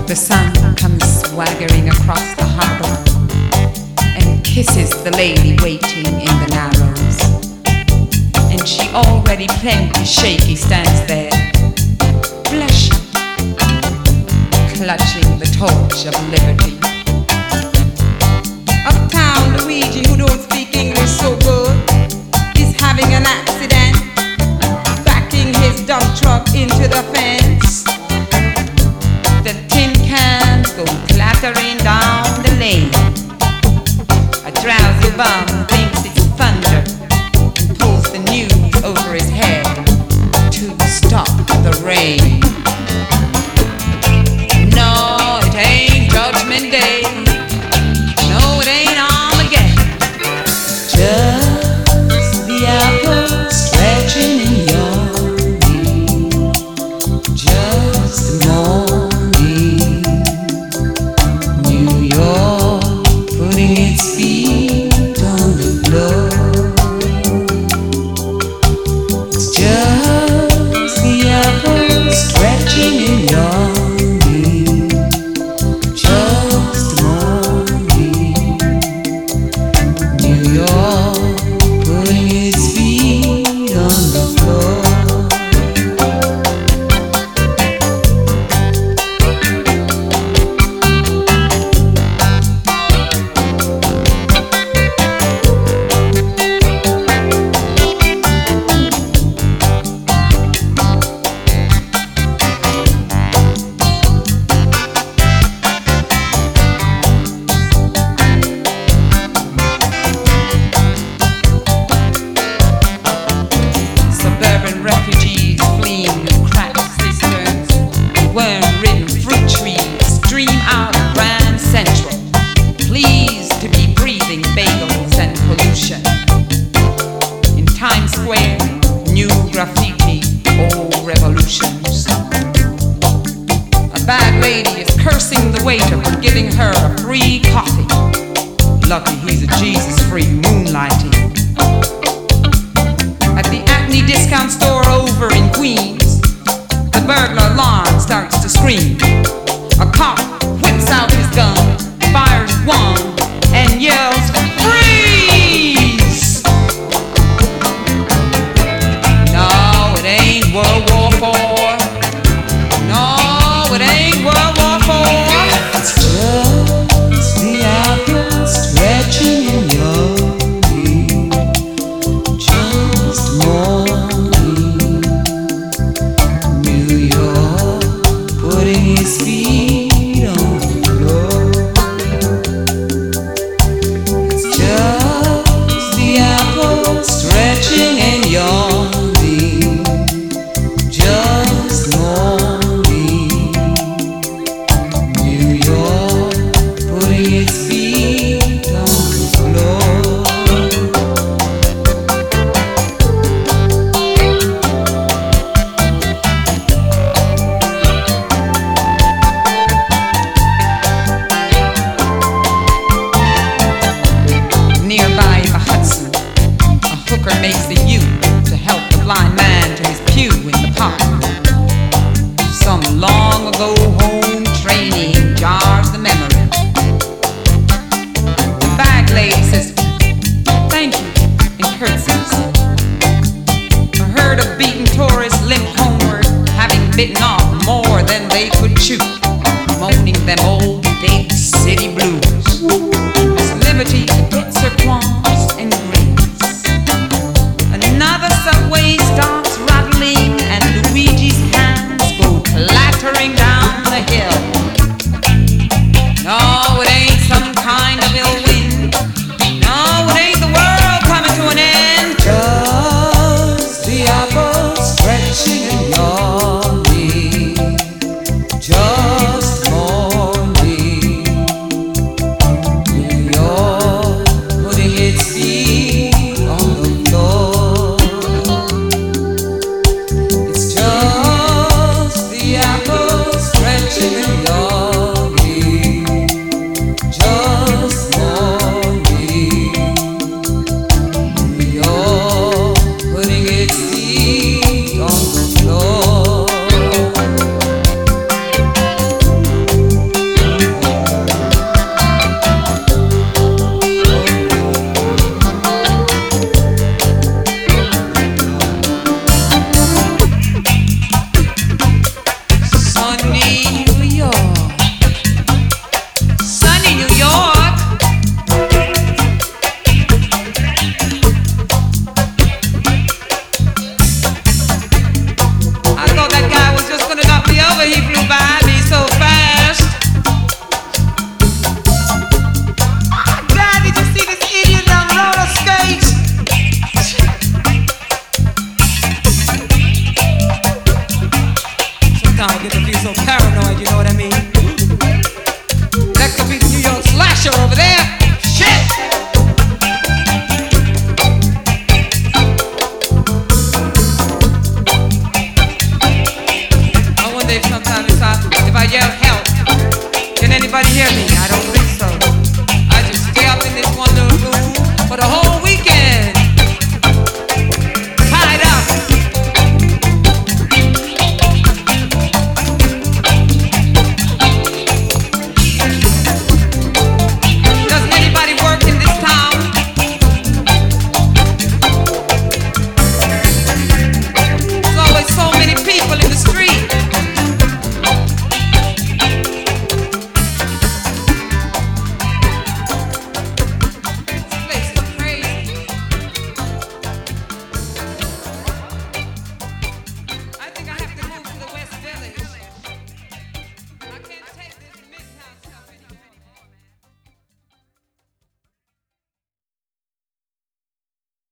The sun comes swaggering across the harbor and kisses the lady waiting in the Narrows. And she already plenty shaky stands there, blushing, clutching the torch of liberty. Uptown Luigi, who don't speak English so good, is having an accident, backing his dump truck into the fence. The tin cans go clattering down the lane. A drowsy bum thinks it's thunder and pulls the news over his head to stop the rain. No, it ain't Judgment Day. No, it ain't Armageddon. Just the apple stretching in your knee. Just a moment. Just morning, New York. sunny New York. Sunny New York. I thought that guy was just gonna knock me over. He flew by me so fast. Dad, did you see this idiot on roller skates? Sometimes I get to feel so paranoid, you know what I mean? That could be the New York slasher over there. Shit! I wonder if sometimes if I yell